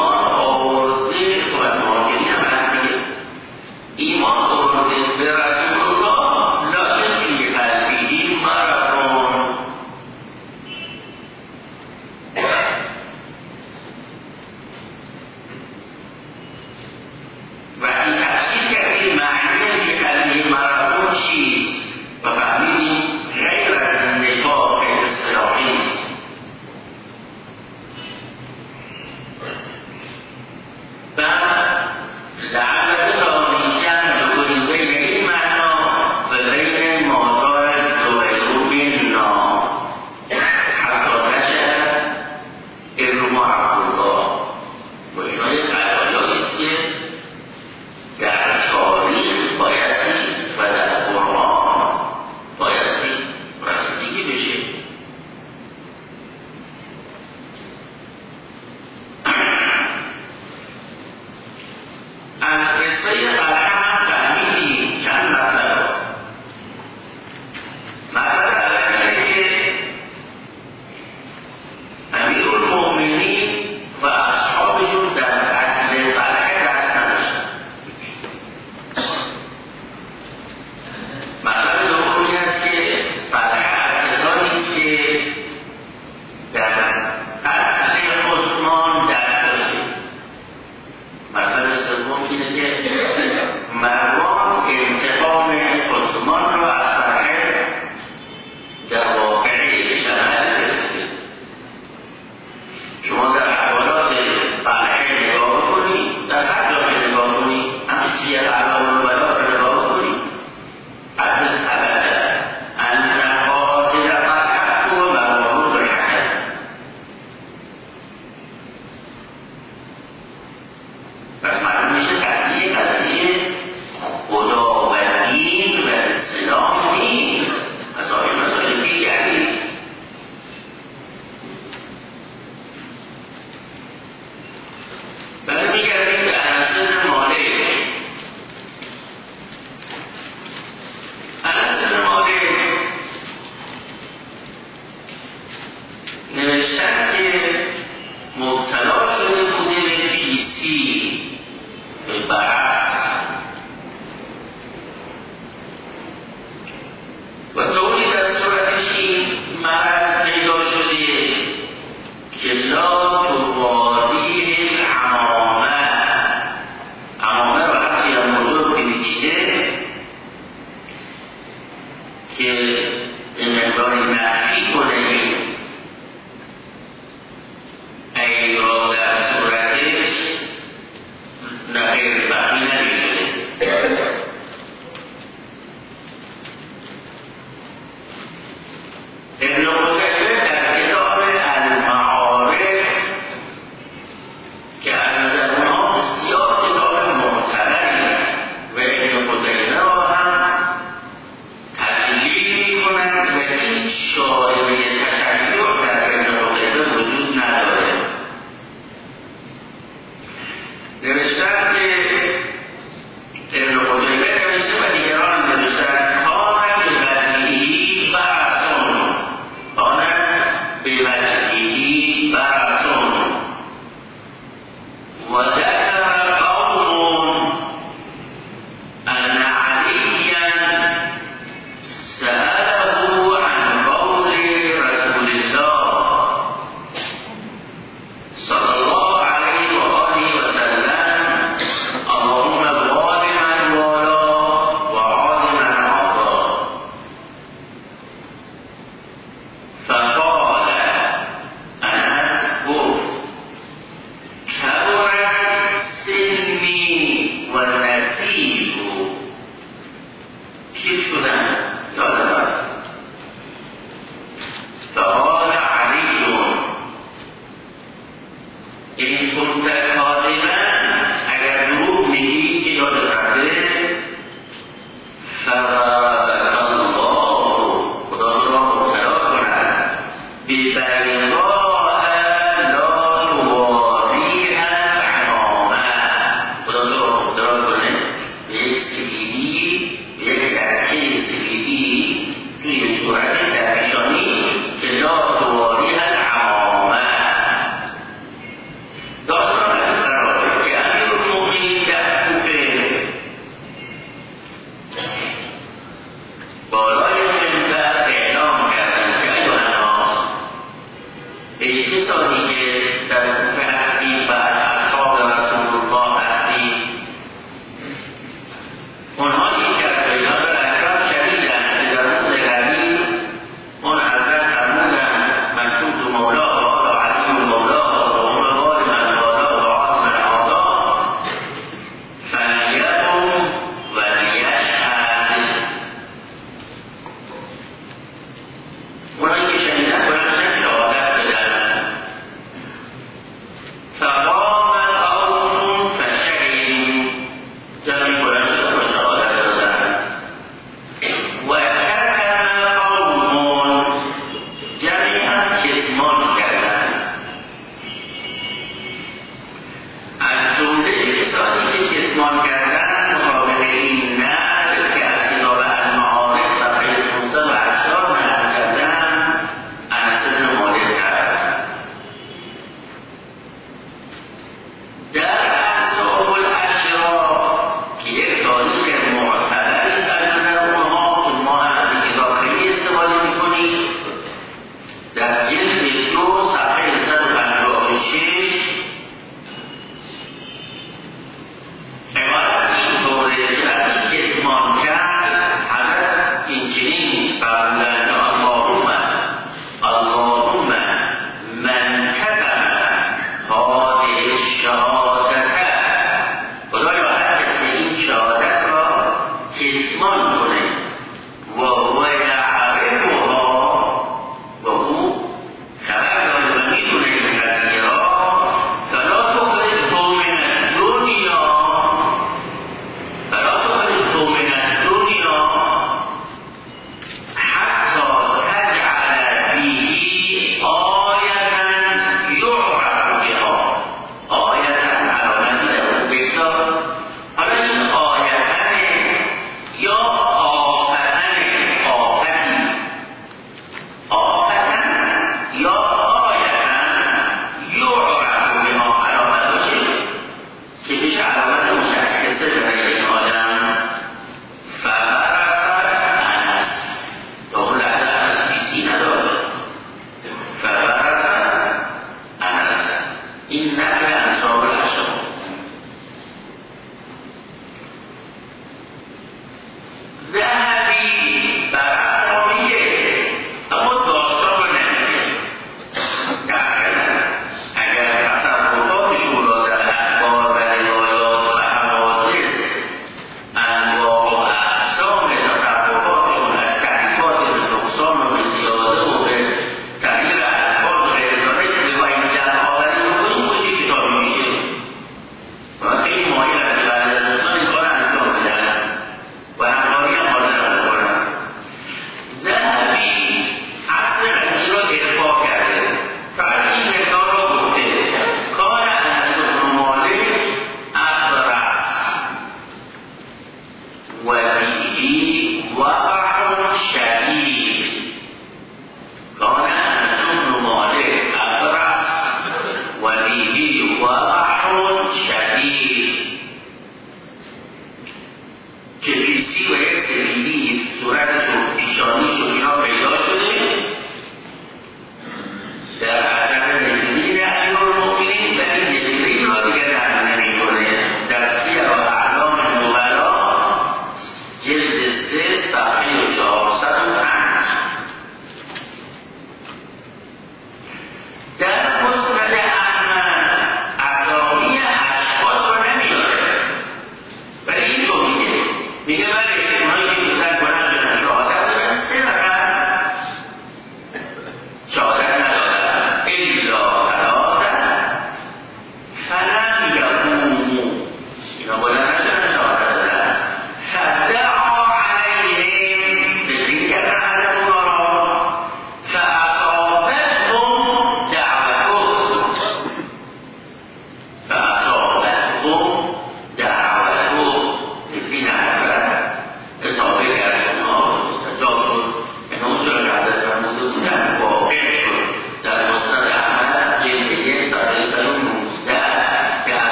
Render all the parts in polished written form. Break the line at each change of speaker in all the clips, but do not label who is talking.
ایمان آورده و ماکنی هم هست دیگه. ایمان آورده به رسول الله لکن فی قلبه مرض و این تفسیر کردیم معنی فی قلبه مرض چیست و فهمیدیم غیر از نفاق اصطلاحی است. و لعل بتوانیدن بکنیم بین این معنا و بین مادار زویرو بیننا حتی نشد ارما عبدالله و اینا یک قضایایی است که در تاریخ بایستی و در قرآن بایستی رسیدگی بشه. از قصه قلعه هم فهمیدیم چند مطلب. مطلب اول که امیرالمؤمنین و اصحابشون در قتل قلعه دست نداشتن. مطلب دومی است که قلعه از کسانی است که در قتل عثمان دست داشته. مطلب سوم اینه که مروان انتقام عثمان را از قلعه در واقعه شمال گرفته. شما در احوالات قلعه نگاه کنید، در هر جا که نگاه کنید، همه سیه اعلام و بلا را نگاه کنید، از ابدا ان قاتل قد و مروان بالحق. پس معلوم میشه قضیه خدا و دین و اسلام نیست، مسائل دیگری. برمیگردیم به انس بن مالک. انس بن مالک نوشتن که مبتلا شده بوده به پیسی، به برس و طوری در صورتش این مرض پیدا شده که لا تبالیه العمامه. عمامه وقتی هم بزرگ بمیده که این مقداری نفی کنه ای را در صورتش نخیر بقی نمیشده. ابن قتیبه در کتاب المعارف که از نظر اونها بسیار کتاب معتبری است و ابن قتیبه را هم تجلیل می‌کنند و هیچ شایبه تشیع در ابن قتیبه وجود نداره. نوشتن که ابن قتیبه نوشته و دیگران نوشتن کانت به وجهی برسون، کانت به وجهی برسون و ذکر قوم ان علیا سأله عن قول رسول الله صلی الله علیه و آله و سلم اللهم بال من والا و عاد من عادا. فقال انس گفت کبرت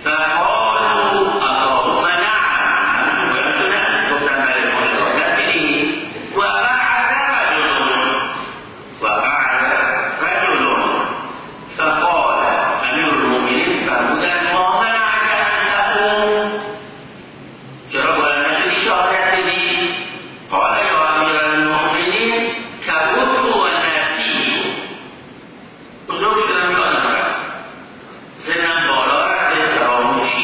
فقالوا اللهم نعم همشون باید تو نه گفتن بله ما شهادت میدیم وقعد رجل فقال امیر المؤمنین فرمودن ما منعک ان تقوم چرا باید نشدی شهادت بدی قال یا امیر المؤمنین کبرت و نسیت بزرگ شدم یادم رفت سنم بالا رفته فراموشی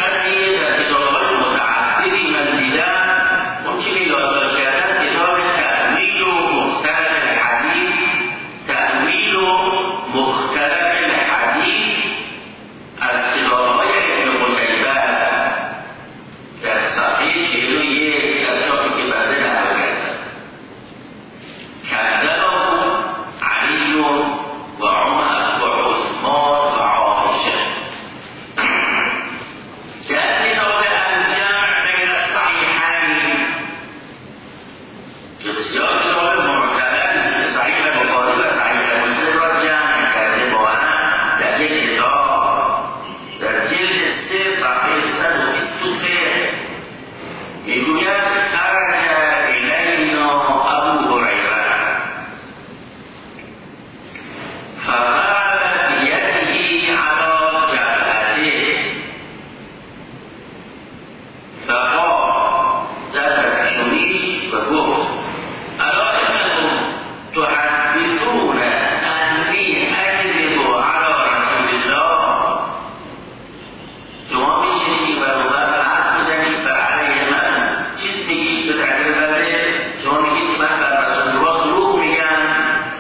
قضیه در کتاب‌های متعددی من دیدم، اون چی که یادداشت کردن کتاب تأویل و مختلف الحدیث، تأویل و مختلف الحدیث از کتاب‌های ابن قتیبه است در صفحه 41 در چاپی که بعد نقل کردن. کذبه علی و عمر و عثمان و عایشه. در کتاب الجمع بین الصحیحین که بسیار کتاب معتبر است، صحیح بخاری و صحیح مسلم را جمع کرده با هم در یک کتاب در جلد 3 صفحه 123 میگوید خرج الینا ابو هریره فقال بیده علی جبهته فقال در شنید و گفت الا انکم تحدثون انی اکذب علی رسول الله، شما میشنید و حرف میزنید بر علیه من، چیز میگید به تعبیر بنده، شما میگید من بر رسول الله دروغ میگم.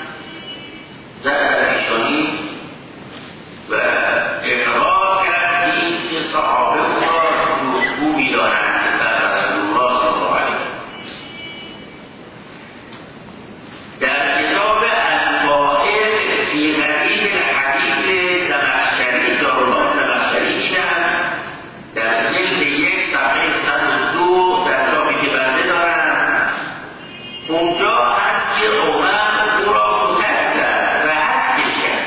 در پیشانی و اقرار کردید که صحابه را دروغگو می‌دانند بر رسول الله صلی الله علیه و در کتاب الفائق فی غریب الحدیث زمخشری دارالله زمخشری دیدم در جلد 1 صفحه 102 در چاپی که بنده دارم، اونجا هست که عمر او را کتک زد و حدکش کرد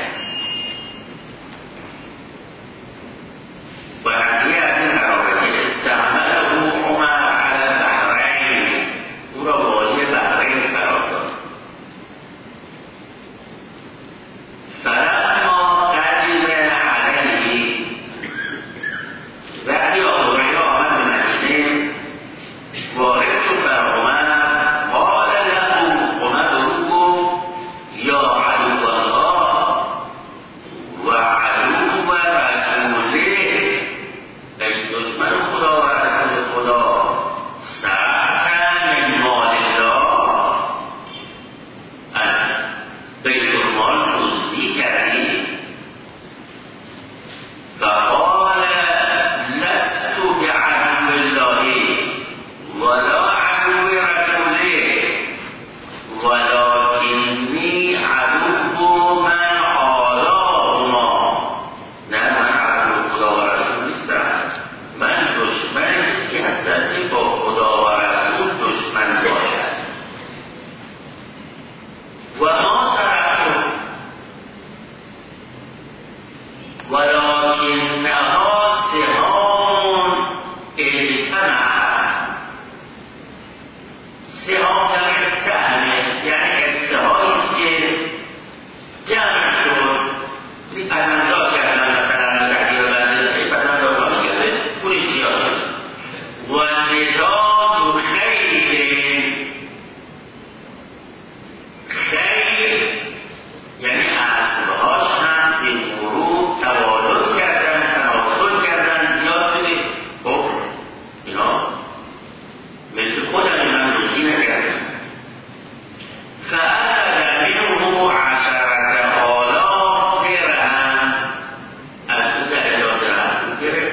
و قضیه از این قراره که استعمله عمر علی بحرین، او را والی بحرین قرار داد. فلما قدم علیه، وقتی آقا هریره آمد به مدینه وارد شد بر عمر، قال له، عمر رو گفت یا عدو الله و عدو رسوله، ای دشمن خدا و رسول خدا، سرقت من مال الله، از بیت المال دزدی کردی. فقال لست بعدو الله ولا عدو رسوله ولكنی عدو من عاداهما، نه من عدو خدا و رسول نیستم، من دشمن کسی هستم که با خدا و رسول دشمن باشد. و ما سرقتم ولکنها سهام اجتمعت. سهام در سهمه یعنی حصه هاییست که جمع شد، پسنداز کردن، مثلا تحقیق بنده پسنداز ها میگرده پولش زیاد شد. و نجات خیر، خیر یعنی اسبهاش هم به مرور توالد کردن، تناسل کردن، زیاد بده. خب اینا مثل خودم من دزدی نکردم. فأخذ منه 10 آلاف درهم، از او 10,000 درهم گرفت.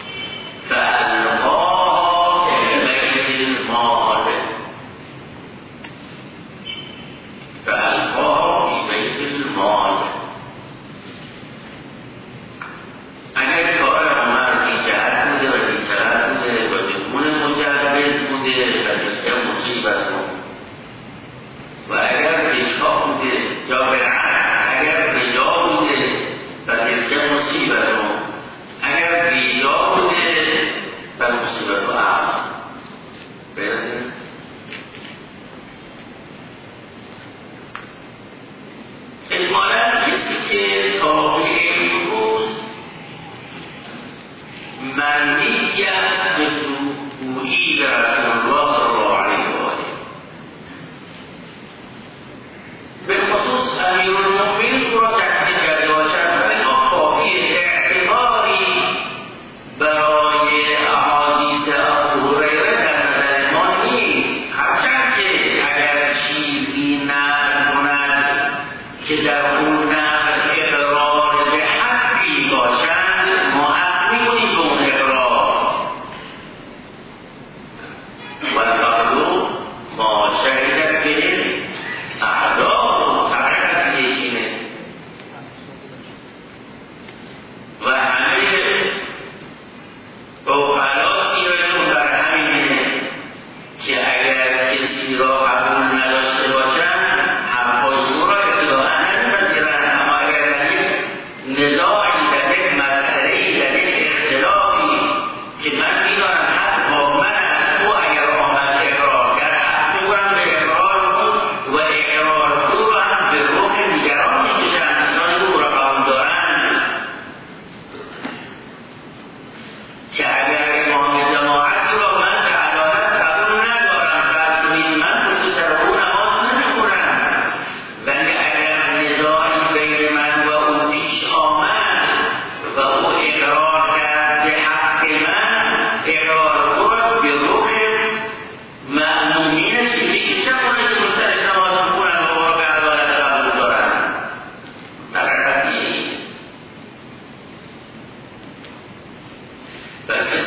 فألقاها فی بیت المال، فألقاها فی بیت المال. اگر کار عمر بی جهت بوده و بی سرعت بوده و بدون مجوز بوده و تلک مصیبت و اگر اشتباه بوده یا بالعکس اگر بیجا بوده و تلک مصیبت اگر بیجا بوده و مصیبت و اعمال برسه. اجمالا کسی که تابع امروز منی است به دروغگویی به رسول الله صلی الله علیه و آله، به خصوص امیرالمؤمنین او را تکذیب کرده باشد، ولی ما خواهی اعتباری برای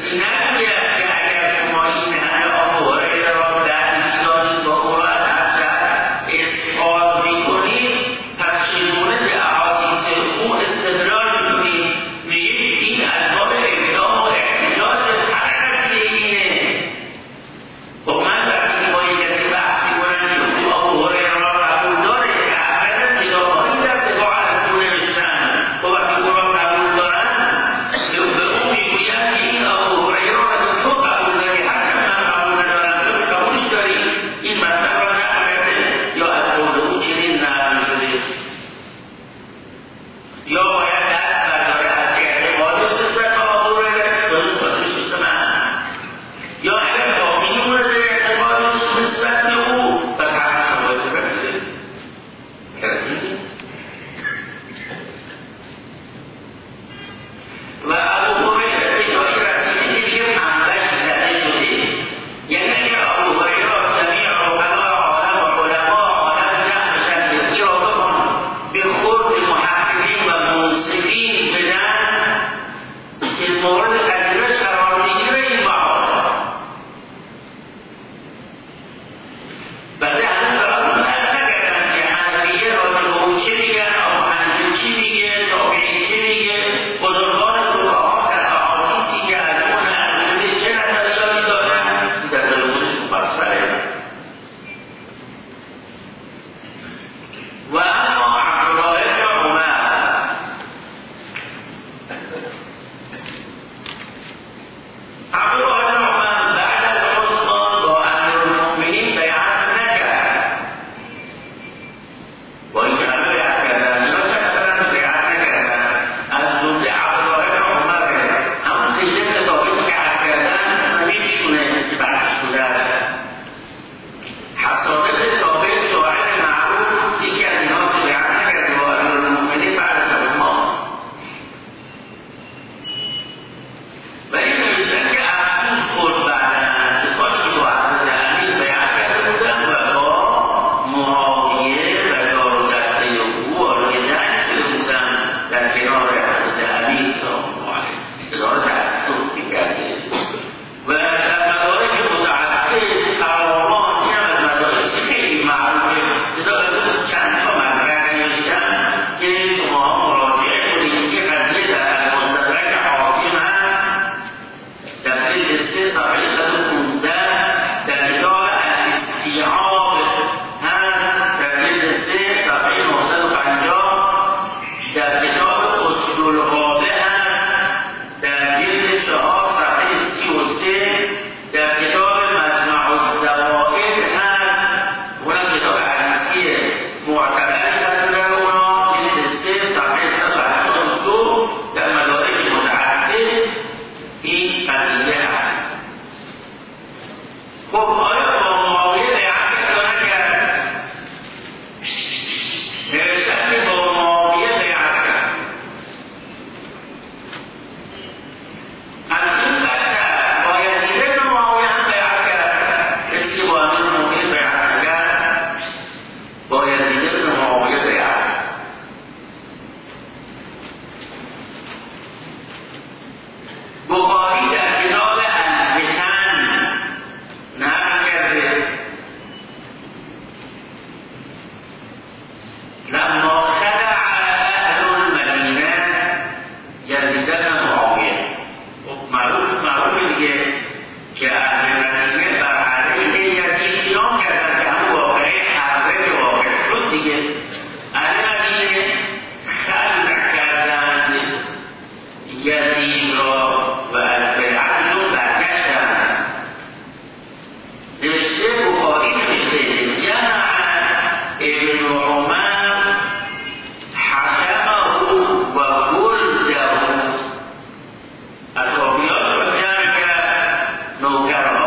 نوکر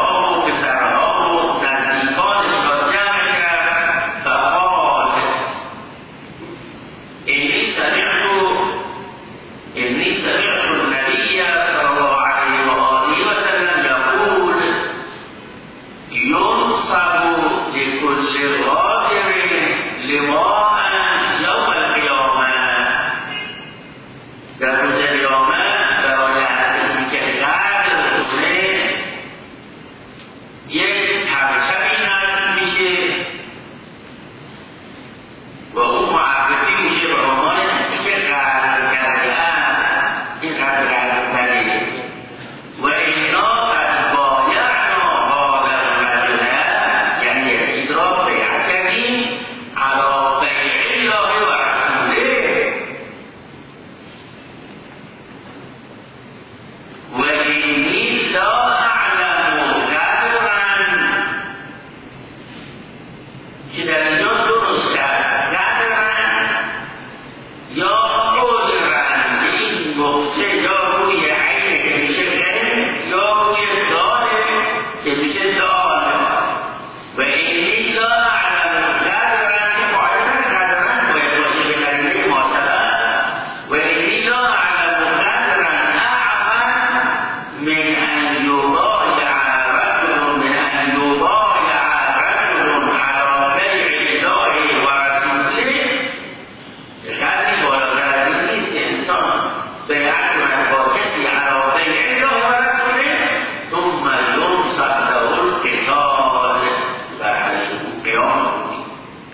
که میشه دار و اینی لا اعلم قدرن که قاعدتا قدرن باید باشه به قریبه ماسبه و اینی لا اعلم قدرن اعمل من ان یبایع رجل من ان یبایع رجل علی بیع الله و رسوله. قدری بالاتر از این نیست که انسان بیعت کند با کسی علی بیع الله و رسوله ثم یمسک له القتال و علیه قیام کنی.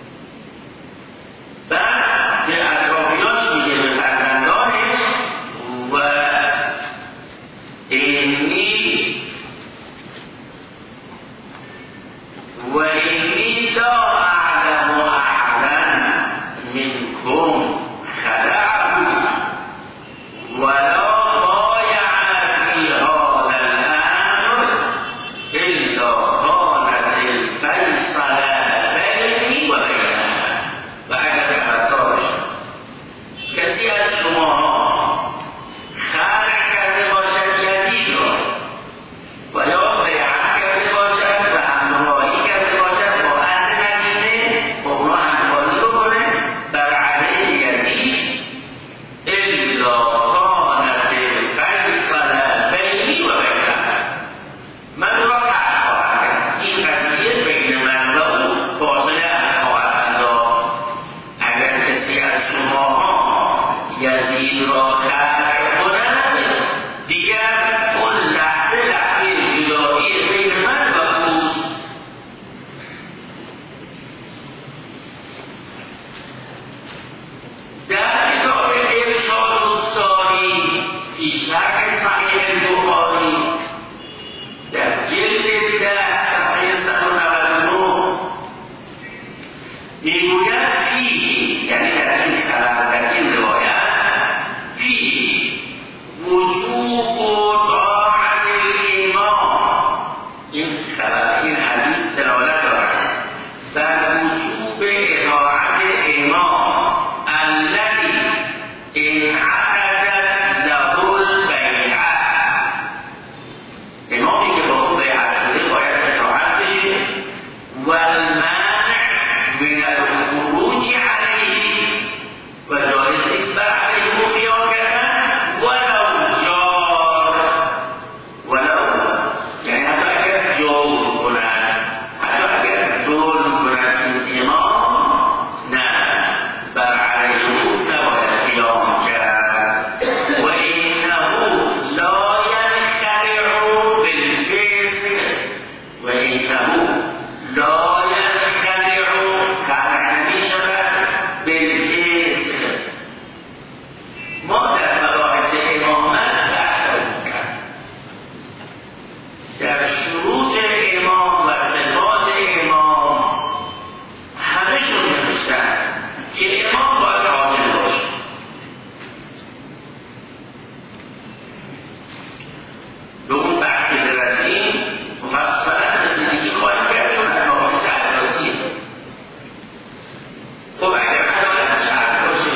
بعد به اطرافیانش میگه به فرزندانش و اینی لا اعلم احدا منکم خدعه ولا بایع فی هذا الامر الا کانت الفیصله بینی و بینه. و اگر خطاش کسی از شما خرج کرده باشد یزید را و یا بیعت کرده باشد و همراهی کرده باشد با اهل مدینه با اونا همکاری بکنه بر علیه یزید الا کانت الفیصله بینی و بینه. من را قطع خواهد کرد. این قضیه بین من و او فاصله خواهد انداخت. اگر کسی از شماها یزید را خلع کند دیگر اون لحظه جدایی بین من و اوست. در کتاب ارشاد الساری فی شرح صحیح البخاری در جلد 10 صفحه 199 میگوید فیه، یعنی در این خبر در این روایت فیه وجوب طاعت الامام. این خبر این حدیث دلالت دارد بر وجوب اطاعت امام الذی انعقدت له البیعه. امامی که با اون بیعت شده باید اطاعت بشه و المنع من الخروج علیه و جایز نیست بر علیه قیام کردن ولو جار، یعنی حتی اگر جور کنند، حتی اگر ظلم کنند این امام، نه بر علیه نباید قیام کرد. و اینه لا ینخرع بالفسق و اینه لا ینخرع خرع نمی‌شود بالفسق. ما در مباحث امامت بحث کرد. در شروط امام و صفات امام همه‌شون نوشتن که امام باید عادل باشه. به اون بحثی برسیم مفصلا رسیدگی خواهیم کرد چون از مباحث اساسیه. خب اگر عدالت شرط باشه،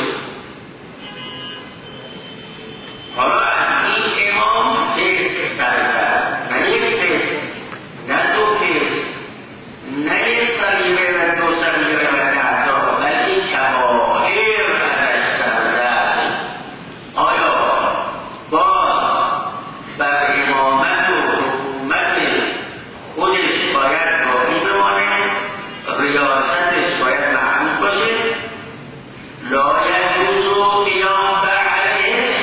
حالا از این امام فسق سرزد، نه یک فسق، نه دو فسق، نه یک صلیبه و دو صلیبه و تعدا، بلکه کبائر ازش سرزد. آیا باز بر امامت و حکومت خودش باید باقی بمانه؟ ریاستش باید محمود باشه؟ لا یجوز قیام بر علیه؟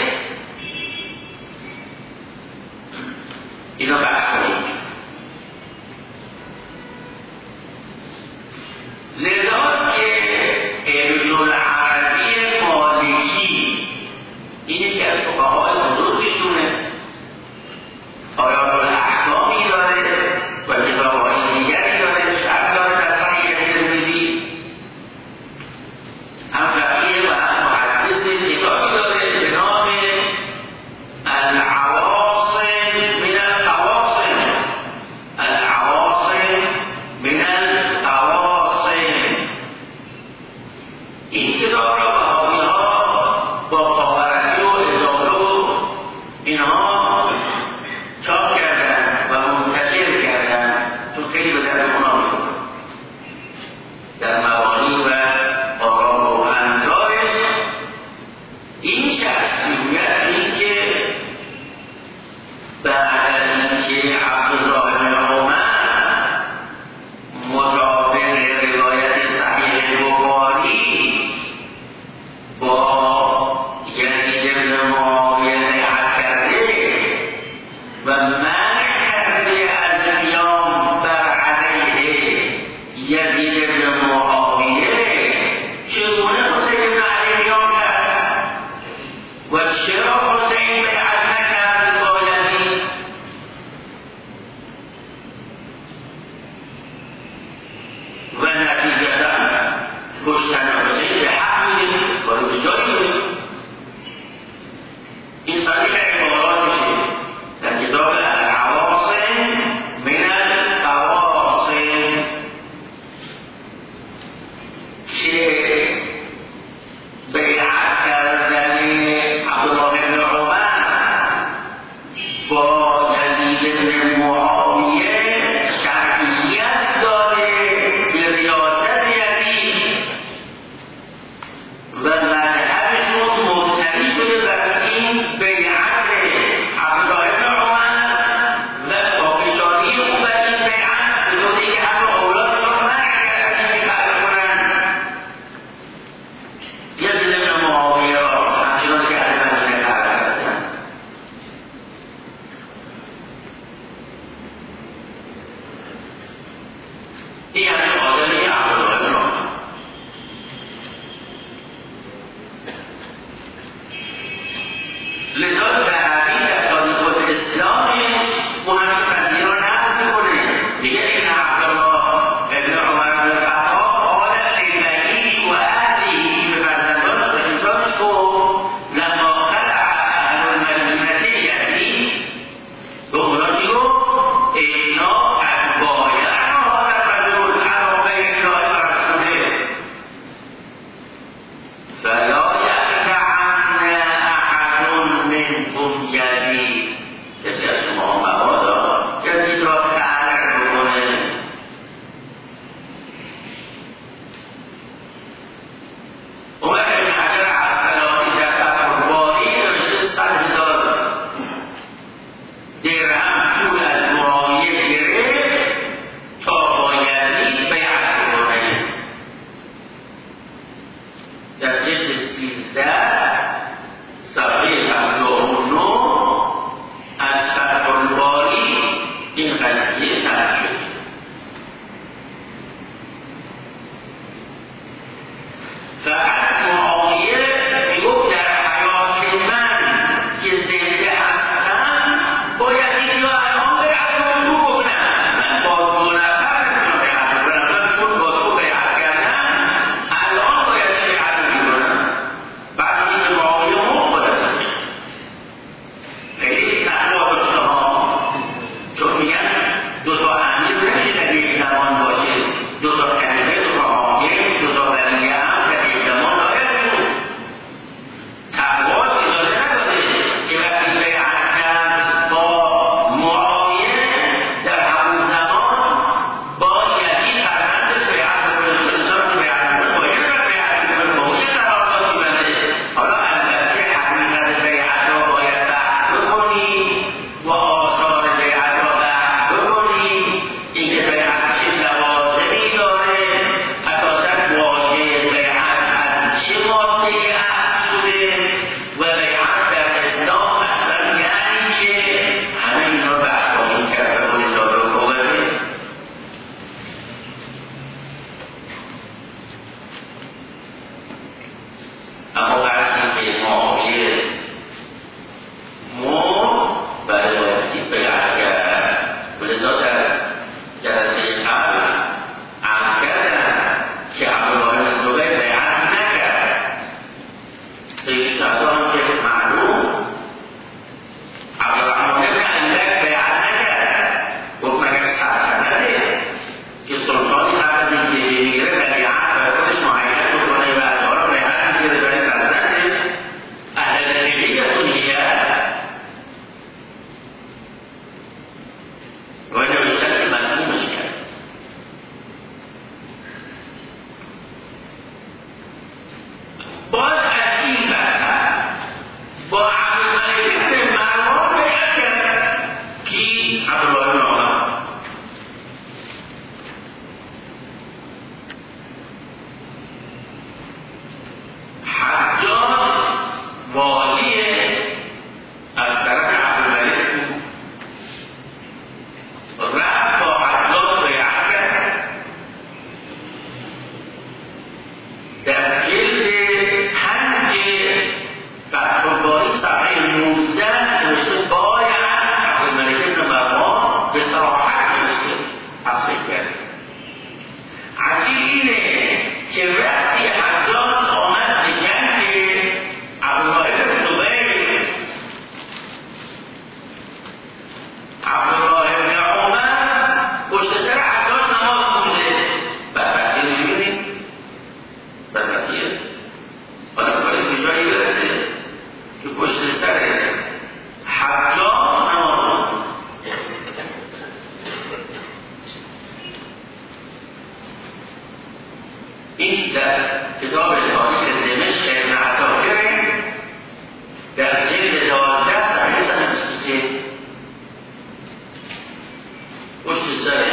اینو بحث کنیم. لذاست که ابن العربی مالکی این یکی از فقهای بزرگشونه، آیات الاحکامی داره و کتاب‌های دیگری داره، شرح داره در صحیح ترمذی، هم فقیه و هم محدث، کتابی داره به نام العواصم من الفواصل. میگن دو تا امیر نمیشه در یک زمان باشه، دو تا خلیفه، دو تا حاکم، دو تا ولی امر در یک زمان باید بود. تقوا اجازه نداده که وقتی بیعت کرد با معاویه در همون زمان با یزید فرزندش بیعت بکنه. انسان که بیعت بکنه باید بیعت بکنه، با اون یه قراردادی بنده. حالا البته حقیقت بیعت را باید بحث بکنی و آثار بیعت را بحث بکنی، اینکه بیعت چه لوازمی داره، اساسا واژه بیعت از چه ماده‌ای اخذ شده و بیعت در اسلام اصلا یعنی چه، همه اینا بحث خواهیم کرد و قول داره و قوله. اما وقتی که معاویه برای بایستی بیعت کرد و لذا در جلسه قبل عرض کردن که عبدالله بن زبیر بیعت نکرد. طیب شهدا هم که معلوم عبدالرحمن بن اندک بیعت نکرد، گفت مگر سلطنته که سلطانی قبل از اینکه بمیره بیعت برای خودش معین بکنه و از آن بیعت میگیره برای فرزندش اهل خیلیتون میگرد و نوشتن که مسئومش کرد. باز از این برتر با عبدالملک بن مروان بیعت کرد. کی؟ عبدالله بن عمر. حجاج والی از طرف عبدالملک بود، رفت با حجاج بیعت کرد. در جلد 5 فتح الباری صفحه 19 نوشته باید عبدالملک بن مروان به صراحت نوشته تصریح کرد. عجیب اینه که وقتی حجاج آمد به جنگ عبدالله بن زبیر، عبدالله بن عمر پشت سر حجاج نماز خونده. بدبختی رو می‌بینید؟ بدبختیه. حالا باید به جایی برسه که پشت سر حجاج نماز خونده. این در کتاب تاریخ دمشق ابن عساکر در جلد 12 صفحه 123 پشت سر